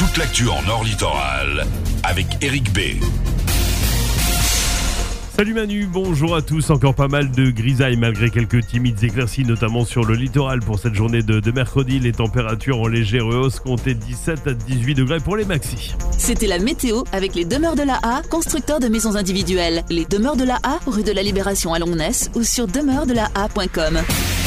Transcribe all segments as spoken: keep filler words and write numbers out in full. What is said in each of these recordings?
toute l'actu en Nord Littoral avec Eric B. Salut Manu, bonjour à tous. Encore pas mal de grisailles malgré quelques timides éclaircies, notamment sur le littoral pour cette journée de, de mercredi. Les températures en légère hausse, comptez dix-sept à dix-huit degrés pour les maxis. C'était la météo avec les Demeures de la A, constructeurs de maisons individuelles. Les Demeures de la A, rue de la Libération à Longnes ou sur demeure de la a point com.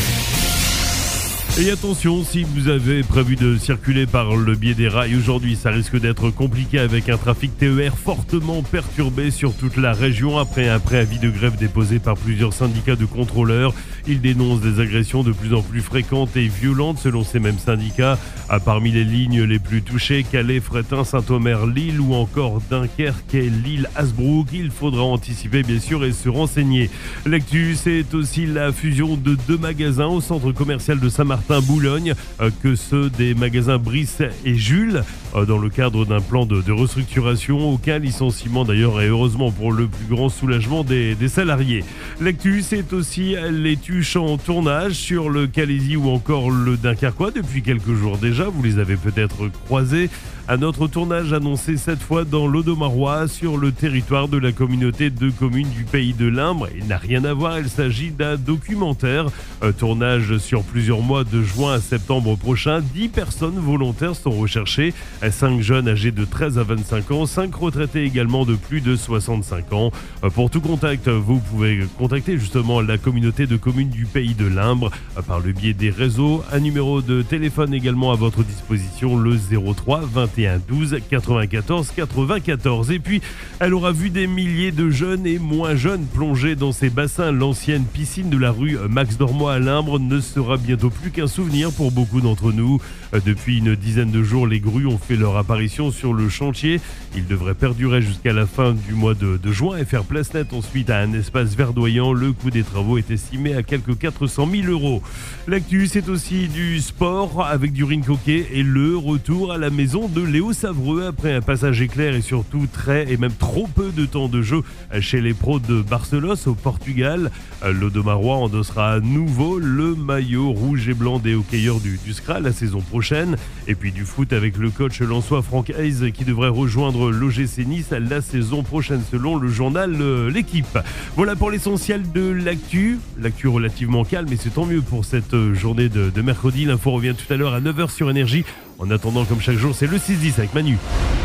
Et attention, si vous avez prévu de circuler par le biais des rails aujourd'hui, ça risque d'être compliqué avec un trafic T E R fortement perturbé sur toute la région après un préavis de grève déposé par plusieurs syndicats de contrôleurs. Ils dénoncent des agressions de plus en plus fréquentes et violentes selon ces mêmes syndicats. À parmi les lignes les plus touchées, Calais, Fréthun, Saint-Omer, Lille ou encore Dunkerque et Lille, Hasbrook. Il faudra anticiper bien sûr et se renseigner. L'actu, c'est aussi la fusion de deux magasins au centre commercial de Saint-Martin Boulogne que ceux des magasins Brice et Jules dans le cadre d'un plan de, de restructuration, aucun licenciement d'ailleurs et heureusement pour le plus grand soulagement des, des salariés. L'actu, c'est aussi les tuches en tournage sur le Calaisis ou encore le Dunkerquois depuis quelques jours déjà, vous les avez peut-être croisés. Un autre tournage annoncé cette fois dans l'Audomarois sur le territoire de la communauté de communes du Pays de l'Imbre. Il n'a rien à voir, il s'agit d'un documentaire. Un tournage sur plusieurs mois de juin à septembre prochain. dix personnes volontaires sont recherchées. cinq jeunes âgés de treize à vingt-cinq ans, cinq retraités également de plus de soixante-cinq ans. Pour tout contact, vous pouvez contacter justement la communauté de communes du Pays de l'Imbre par le biais des réseaux. Un numéro de téléphone également à votre disposition, le zéro trois vingt et un douze quatre-vingt-quatorze quatre-vingt-quatorze. Et puis, elle aura vu des milliers de jeunes et moins jeunes plonger dans ces bassins. L'ancienne piscine de la rue Max Dormoy à l'Imbre ne sera bientôt plus qu'un souvenir pour beaucoup d'entre nous. Depuis une dizaine de jours, les grues ont fait leur apparition sur le chantier. Ils devraient perdurer jusqu'à la fin du mois de, de juin et faire place nette ensuite à un espace verdoyant. Le coût des travaux est estimé à quelques quatre cent mille euros. L'actu, c'est aussi du sport avec du rink hockey et le retour à la maison de Léo Savreux après un passage éclair et surtout très et même trop peu de temps de jeu chez les pros de Barcelos au Portugal. L'Audomarois endossera à nouveau le maillot rouge et blanc des hockeyeurs du, du S C R A la saison prochaine. Et puis du foot avec le coach lensois Franck Hayes qui devrait rejoindre l'O G C Nice la saison prochaine selon le journal euh, L'équipe. Voilà pour l'essentiel de l'actu. L'actu relativement calme et c'est tant mieux pour cette journée de, de mercredi. L'info revient tout à l'heure à neuf heures sur Énergie. En attendant, comme chaque jour, c'est le six dix avec Manu.